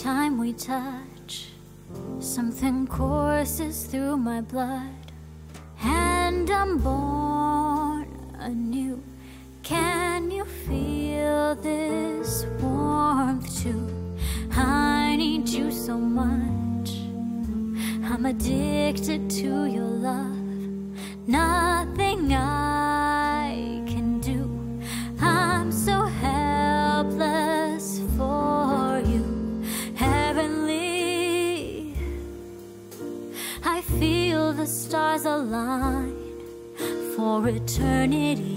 time we touch, something courses through my blood, and I'm born anew. Can you feel this warmth too? I need you so much. I'm addicted to your love. Nothing I can do. I'm so helpless for you. Heavenly, I feel the stars align for eternity,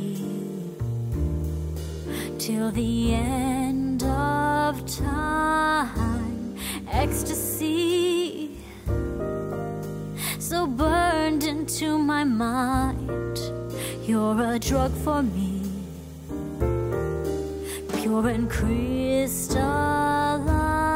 till the end of time. Ecstasy, so burned into my mind. You're a drug for me, pure and crystalline.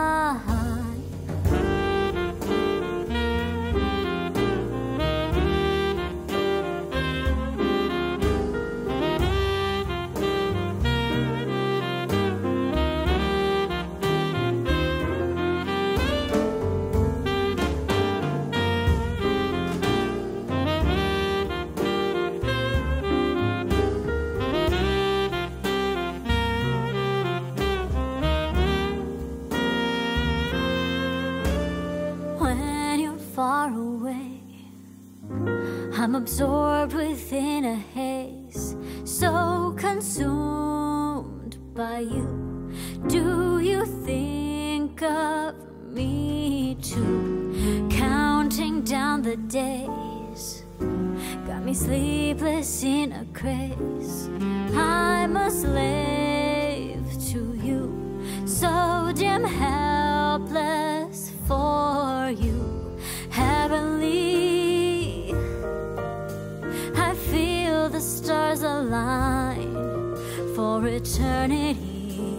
Far away, I'm absorbed within a haze, so consumed by you. Do you think of me too? Counting down the days, got me sleepless in a craze. I'm a slave to you, so damn helpless for you. Heavenly, I feel the stars align for eternity,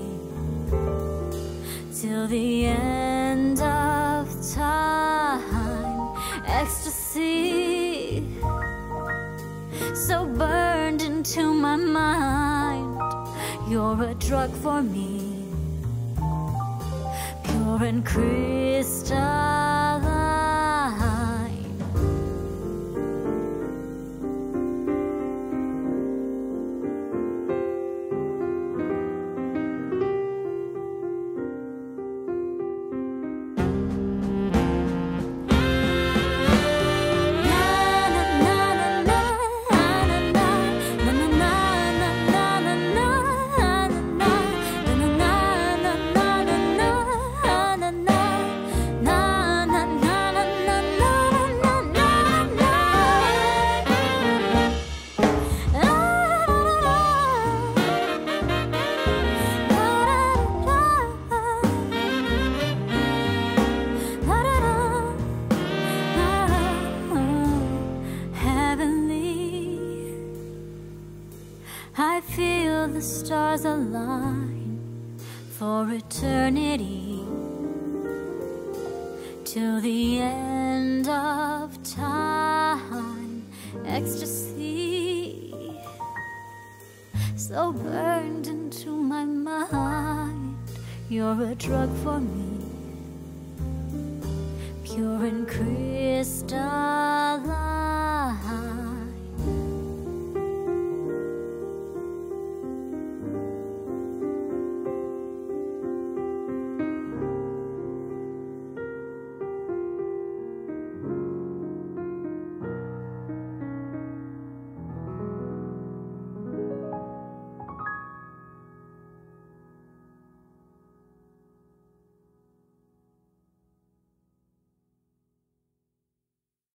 till the end of time. Ecstasy, so burned into my mind. You're a drug for me, pure and crystalline. I feel the stars align for eternity, till the end of time. Ecstasy, so burned into my mind. You're a drug for me, pure and crystal.